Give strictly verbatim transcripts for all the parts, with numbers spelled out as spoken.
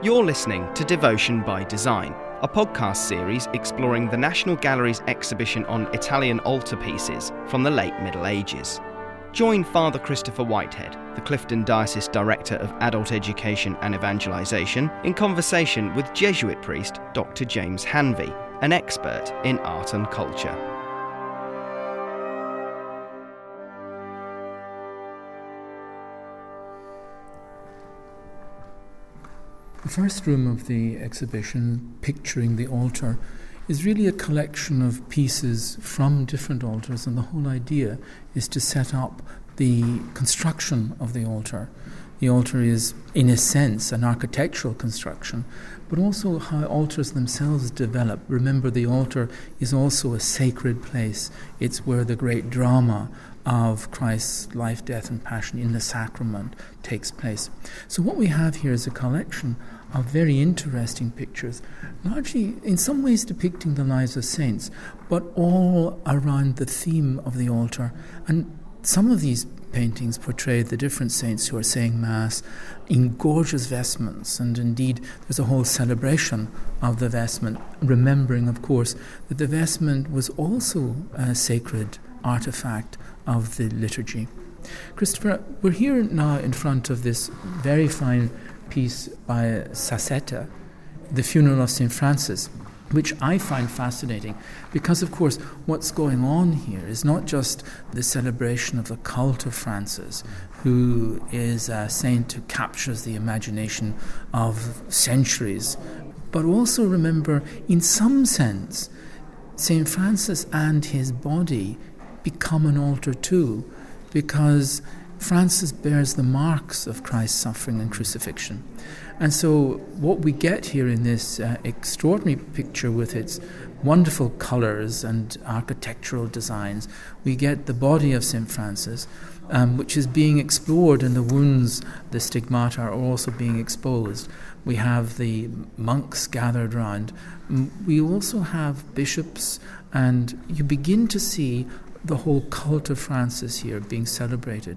You're listening to Devotion by Design, a podcast series exploring the National Gallery's exhibition on Italian altarpieces from the late Middle Ages. Join Father Christopher Whitehead, the Clifton Diocese Director of Adult Education and Evangelisation, in conversation with Jesuit priest Doctor James Hanvey, an expert in art and culture. The first room of the exhibition, Picturing the Altar, is really a collection of pieces from different altars, and the whole idea is to set up the construction of the altar. The altar is, in a sense, an architectural construction, but also how altars themselves develop. Remember, the altar is also a sacred place. It's where the great drama of Christ's life, death and passion in the sacrament takes place. So what we have here is a collection of very interesting pictures, largely in some ways depicting the lives of saints, but all around the theme of the altar. And some of these paintings portray the different saints who are saying Mass in gorgeous vestments, and indeed there's a whole celebration of the vestment, remembering, of course, that the vestment was also a sacred artifact of the liturgy. Christopher, we're here now in front of this very fine piece by Sassetta, The Funeral of Saint Francis, which I find fascinating because, of course, what's going on here is not just the celebration of the cult of Francis, who is a saint who captures the imagination of centuries, but also, remember, in some sense, Saint Francis and his body become an altar too, because Francis bears the marks of Christ's suffering and crucifixion. And so what we get here in this uh, extraordinary picture with its wonderful colours and architectural designs, we get the body of Saint Francis, um, which is being explored, and the wounds, the stigmata, are also being exposed. We have the monks gathered round. We also have bishops, and you begin to see the whole cult of Francis here being celebrated.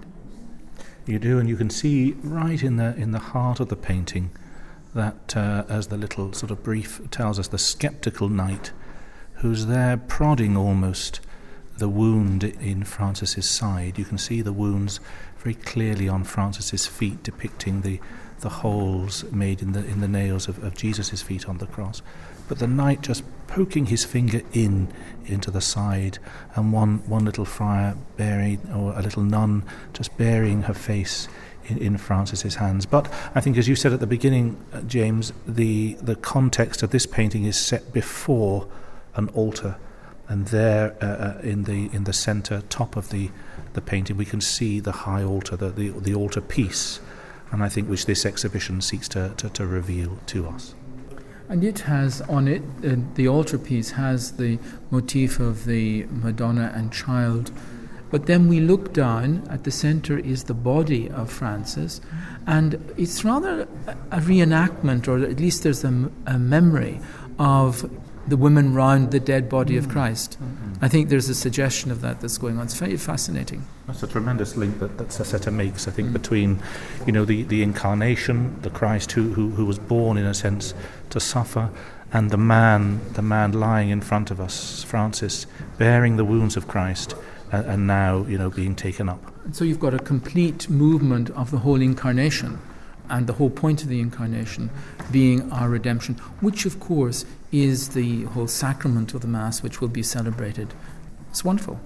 You do, and you can see right in the in the heart of the painting that, uh, as the little sort of brief tells us, the skeptical knight who's there prodding almost the wound in Francis's side. You can see the wounds very clearly on Francis's feet, depicting the the holes made in the in the nails of, of Jesus' feet on the cross. But the knight just poking his finger in into the side, and one, one little friar bearing, or a little nun just burying her face in, in Francis's hands. But I think, as you said at the beginning, uh, James, the the context of this painting is set before an altar, and there uh, uh, in the in the centre top of the, the painting we can see the high altar, the the, the altar piece, and I think which this exhibition seeks to, to, to reveal to us. And it has on it, uh, the altarpiece has the motif of the Madonna and Child. But then we look down, at the centre is the body of Francis, and it's rather a reenactment, or at least there's a, a memory of the women round the dead body mm. of Christ. Mm-hmm. I think there's a suggestion of that that's going on. It's very fascinating. That's a tremendous link that, that Sassetta makes, I think, mm. between, you know, the, the incarnation, the Christ who, who who was born, in a sense, to suffer, and the man, the man lying in front of us, Francis, bearing the wounds of Christ, and, and now, you know, being taken up. And so you've got a complete movement of the whole incarnation, and the whole point of the incarnation being our redemption, which, of course, is the whole sacrament of the Mass, which will be celebrated. It's wonderful.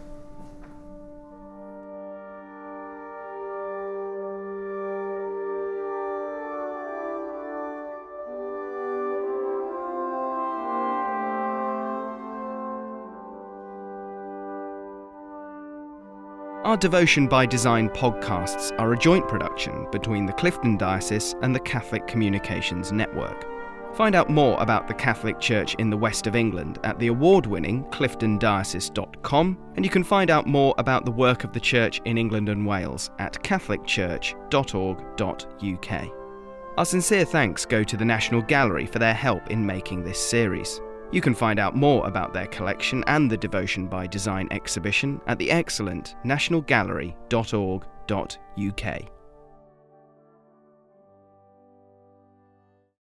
Our Devotion by Design podcasts are a joint production between the Clifton Diocese and the Catholic Communications Network. Find out more about the Catholic Church in the West of England at the award-winning clifton diocese dot com, and you can find out more about the work of the Church in England and Wales at catholic church dot org dot U K. Our sincere thanks go to the National Gallery for their help in making this series. You can find out more about their collection and the Devotion by Design exhibition at the excellent national gallery dot org dot U K.